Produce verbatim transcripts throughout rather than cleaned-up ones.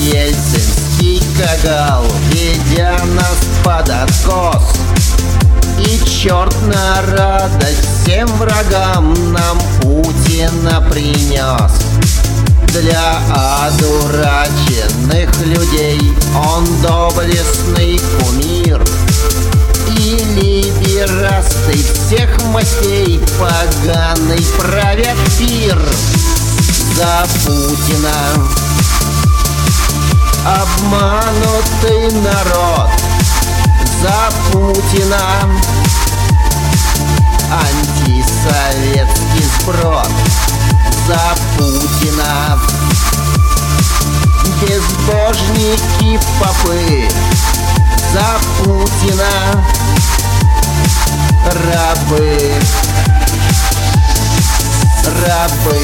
ельцинский кагал, ведя нас под откос. И черт на радость всем врагам нам Путина принес. Для одураченных людей он доблестный кумир, и либерасты всех мастей поганый правят пир. За Путина обманутый народ, за Путина антисоветский сброд, за Путина безбожники попы, за Путина рабы, рабы.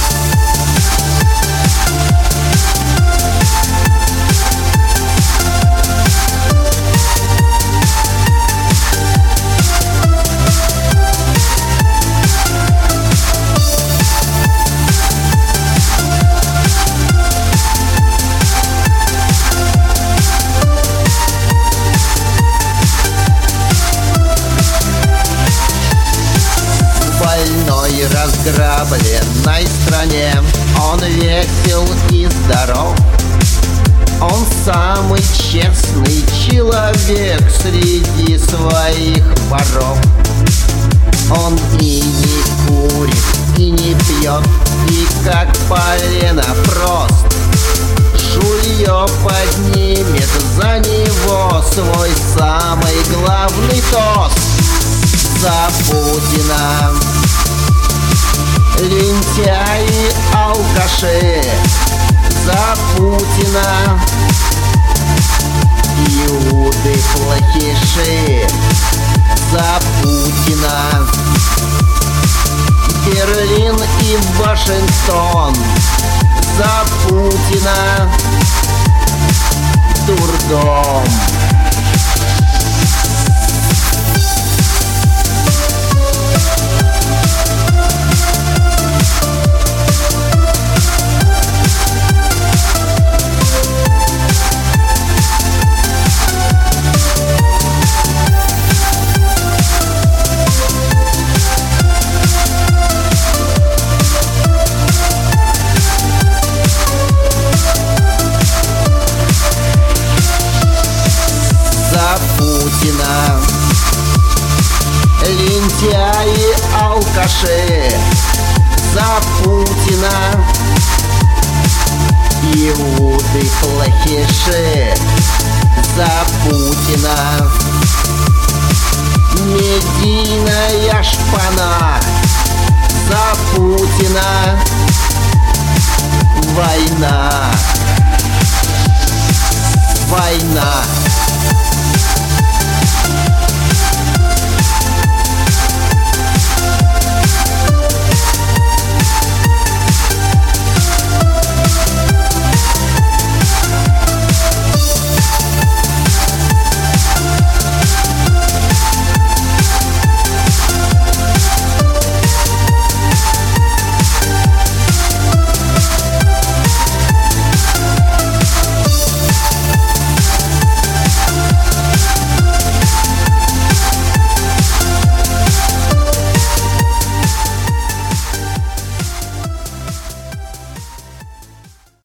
В разграбленной стране он весел и здоров. Он самый честный человек среди своих воров. Он и не курит, и не пьет, и как полено прост. Жулье поднимет за него свой самый главный тост. За Путина лентяи, алкаши, за Путина иуды, плохиши, за Путина Берлин и Вашингтон, за Путина дурдом. За Путина лентяи, алкаши, за Путина иуды, плохиши, за Путина медийная шпана, за Путина война.